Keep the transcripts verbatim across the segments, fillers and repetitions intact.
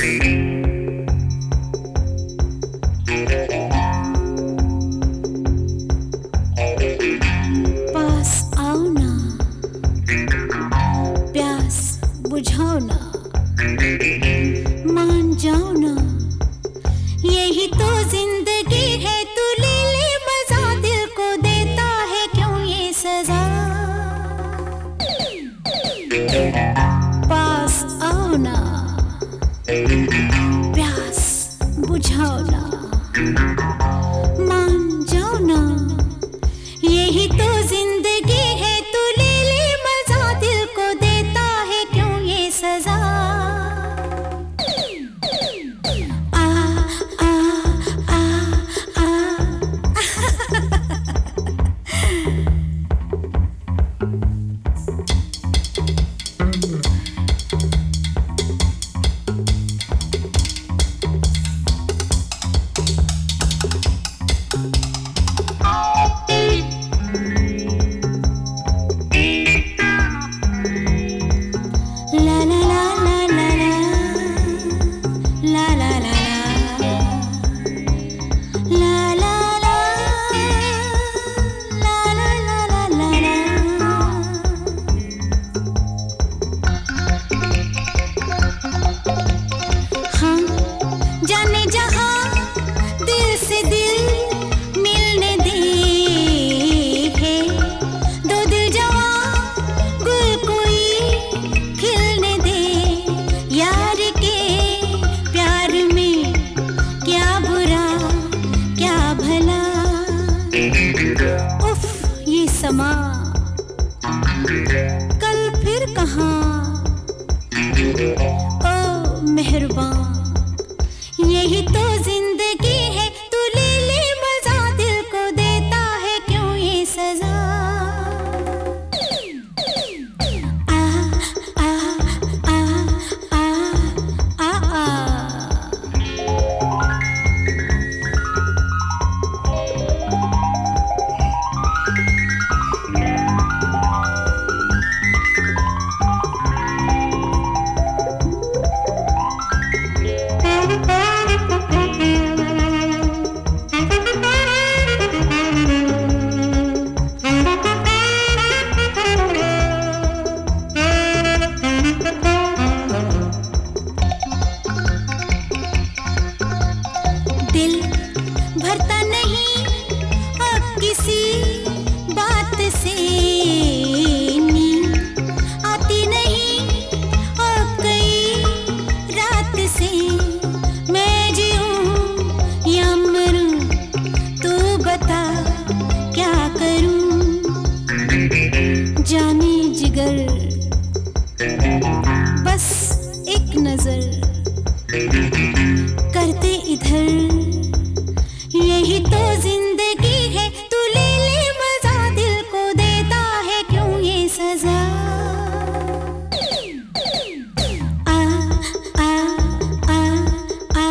पास आओ ना, प्यास बुझाओ ना, मान जाओ ना, यही तो जिंदगी है। तू ले ले मजा, दिल को देता है क्यों ये सजा। पास आओ ना, प्यास बुझाओ ना, मान जाओ ना, यही तो जिंदगी है। तू ले ले मजा, दिल को देता है क्यों ये सजा। आ आ आ आ समा कल फिर कहाँ। ओ मेहरबान, यही तो जिंदगी है। तू ले ले मजा, दिल को देता है क्यों ये सजा। आ आ आ आ आ आ दिल भरता नहीं अब किसी बात से, नींद आती नहीं अब कई रात से। मैं जीऊं या मरूं, तू बता क्या करूं। जाने जिगर बस एक नजर करते इधर, यही तो जिंदगी है। तू ले ले मजा, दिल को देता है क्यों ये सजा। आ आ आ आ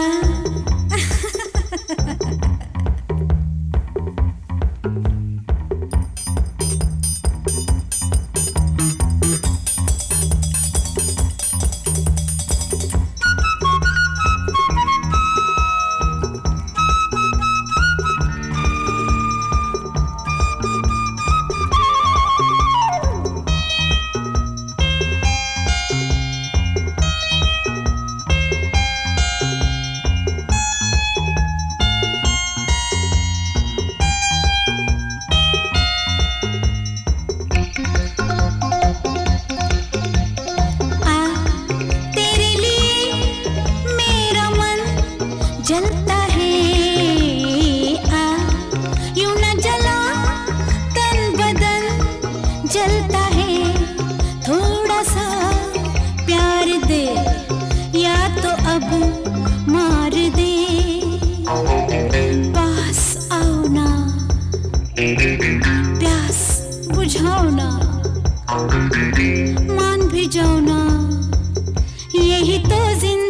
जलता है। आ यूं न जला तन बदन जलता है। थोड़ा सा प्यार दे या तो अब मार दे। पास आओ ना, प्यास बुझाओ ना, मान भी जाओ ना, यही तो जिंदगी